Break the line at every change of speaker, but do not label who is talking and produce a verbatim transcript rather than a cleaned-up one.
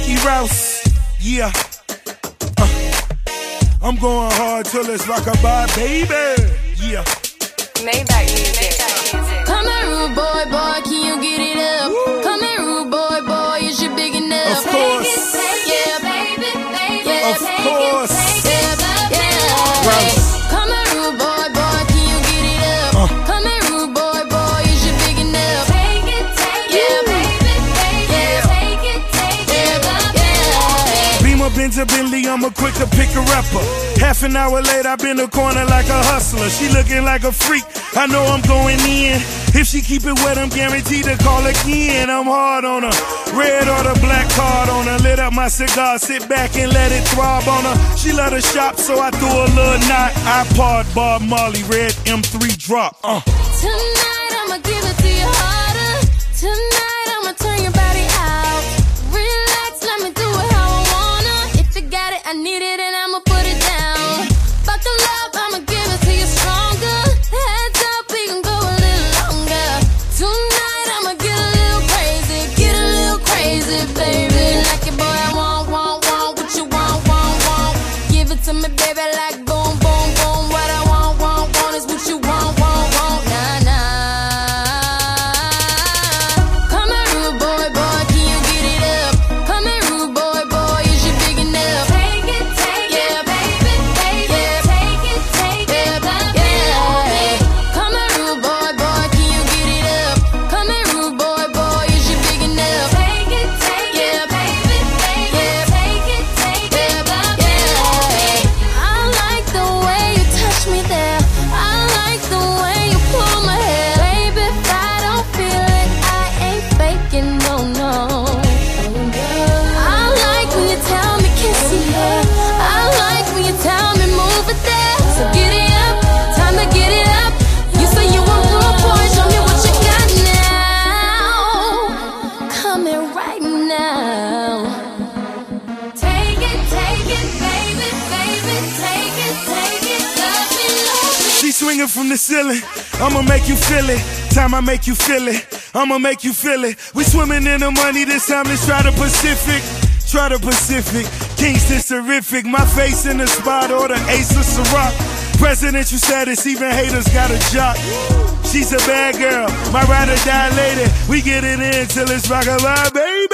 Ricky Rouse, yeah. Uh, I'm going hard till it's rockabye, baby, yeah.
Maybach music.
Come here, rude boy, boy, can you get it up? Woo. Come here, rude boy, boy, is you big enough?
Of course.
Take it, take it, yeah, baby, baby. Yeah,
of
take
course.
It, take it, yeah,
Rouse.
Come here, rude boy, boy, can you get it up? Uh. Come here, rude boy, boy, is you big enough? Take it, take it, yeah, baby, baby. Yeah, take it, take it, yeah.
Beamer, Benz, Bentley, I'm a quick to pick a rapper. Half an hour later, I been a corner like a hustler. She looking like a freak, I know I'm going in. If she keep it wet, I'm guaranteed to call again. I'm hard on her, red or the black card on her. Lit up my cigar, sit back and let it throb on her. She let her shop, so I threw a little knot. iPod, Bob Marley, red M three drop. Uh.
Tonight, I'ma give it to you harder. Tonight, I'ma turn your body out. Relax, let me do it how I wanna. If you got it, I need it, and I'ma put it down. Buckle up, I'ma give it to you stronger. Heads up, we can go a little longer. Tonight, I'ma get a little crazy, get a little crazy, baby. Like it, boy, I want, want, want what you want, want, want. Give it to me, baby, like boom, boom, boom. What I want, want, want is what you want, want, want. Nah, nah. Come here, rude boy, boy, can you get it up? Come here, rude boy, boy, is you big enough? Take it, take it, yeah, baby, baby. Yeah, take it, take it, yeah, yeah. Come here, rude boy, boy, can you get it up? Come here, rude boy, boy, is you big enough? Take it, take it, yeah, baby, baby. Yeah, take it, take it, yeah. I like the way you touch me there. I like the way you pull my hair. Baby, if I don't feel it, I ain't faking, no, no. I like when you tell me kiss me here. I like when you tell me move it there. So get it up, time to get it up. You say you want more, boy, show me what you got now. Come here right now. Take it, take it, baby, baby. Take it, take it, love me, love me.
She swinging from the ceiling, I'ma make you feel it. Time I make you feel it, I'ma make you feel it. We swimming in the money, this time let's try the Pacific. Try the Pacific, Kingston's terrific. My face in the spot or the ace of Ciroc. Presidential status, even haters got a jock. She's a bad girl, my ride or die lady. We get it in till it's rockabye, baby.